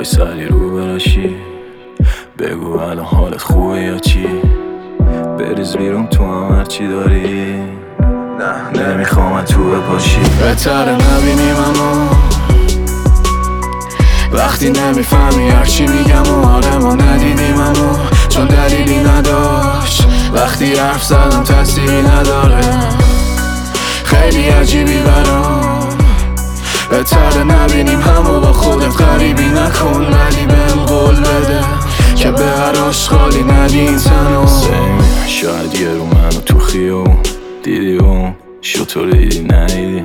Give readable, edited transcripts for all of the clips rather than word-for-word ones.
میخوای سری رو براشی؟ بگو الان حالت خوبه یا چی؟ بریز بیرون تو هم هرچی داری. نه نمیخوام تو بپاشی. بهتره نبینیم اما وقتی نمیفهمی هرچی میگم و آره ما ندیدیم اما چون دلیلی نداشت. وقتی حرف زدم تأثیری نداره. خیلی عجیبی برام. بهتره نبینیم همو با خودت غریبی نکن ولی بهم قول بده که به هر آشغالی ندی این تنو. شاید یه رو منو تو خیابون دیدی اون شطور دیدی ندیدی.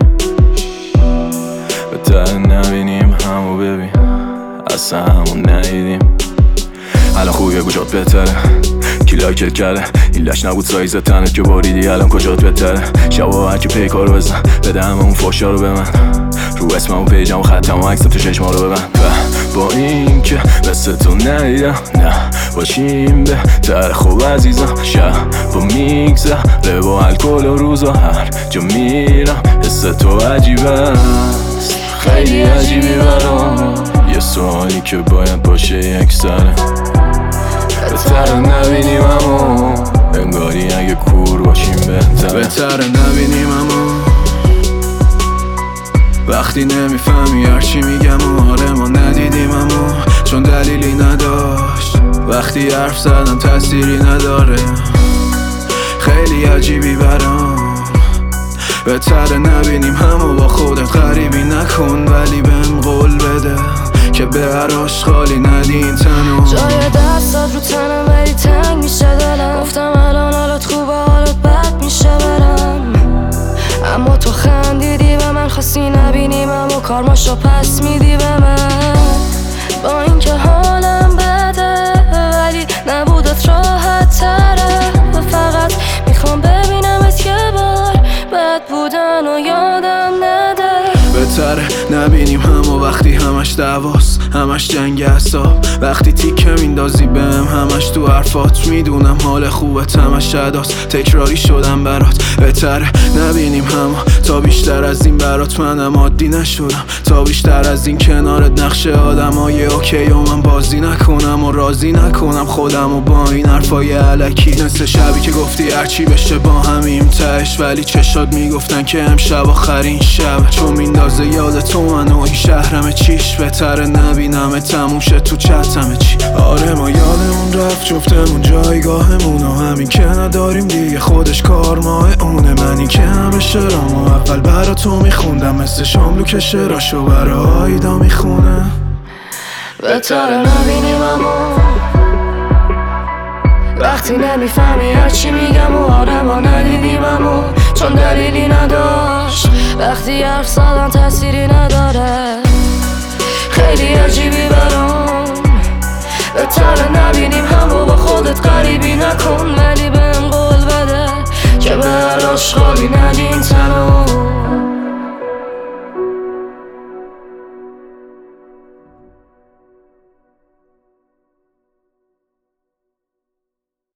بهتره نبینیم همو ببین اصلا همون ندیدیم. الان خوبیه گوشات بهتره کی لایکت کرده این لش نبود سایز تنت که باریدی الان کجات بهتره. شبا هرکی پیکارو بزن بده همه اون فاشا رو به من رو اسمم و پیجم و ختم و عکسم تو چشما رو ببند. با این که مثل تو ندیدم نه باشیم بهتر خوب عزیزم. شب با میگذره با الکل و روزا هر جا میرم حس تو عجیبه است. خیلی عجیبی برام یه سوالی که باید باشه یک سره. بهتره نبینیم اما انگاری اگه کور باشیم بهتره. بهتره نبینیم اما وقتی نمیفهمی هرچی میگم و آره ما ندیدیم اما چون دلیلی نداشت. وقتی حرف زدم تأثیری نداره. خیلی عجیبی برام. بهتره نبینیم همو با خودت غریبی نکن ولی بهم قول بده که به هر آشغالی ندی این تنو. جای دستات رو تنم ولی تنگ میشه دلم. گفتم الان حالت خوبه حالت بد میشه برم اما تو خندیدی و من خواستی نبینیم اما کارماشو پس میدی به من. با اینکه حالم بده ولی نبودت راحت تره و فقط میخوام ببینمت یه بار بد بودن و یادم نده. بهتره نبینیم همو وقتی همش دعواست همش جنگ اعصاب. وقتی تیکه میندازی بهم همش تو حرفات میدونم حال خوبت همش اداست تکراری شدم برات. بهتره نبینیم همو تا بیشتر از این برات منم عادی نشدم. تا بیشتر از این کنارت نقش آدمای اوکی و من بازی نکنم و راضی نکنم خودم و با این حرفای علکی. مثل شبی که گفتی هرچی بشه با همیم تهش ولی چشات میگفتن که امشب آخرین شب چون میندازه یاد تو منو این شهرم چیش. بهتره نبینم تموم شه تو چتم چی. آره ما یادمون رفت جفتمون جایگاهمون و همین که نداریم دیگه خودش کار ماه اونه. من این که همه شرامو اول برا تو میخوندم مثل شاملو که شراشو برا آیدا میخونه. بهتره نبینیم اما وقتی نمیفهمی هرچی میگم و آره ما ندیدیم اما چون دلیلی نداشت. وقتی حرف زدم تأثیری نداره. خیلی عجیبی برام. بهتره نبینیم همو با خودت غریبی نکن ولی بهم قول بده که به هر آشغالی ندی این تنو.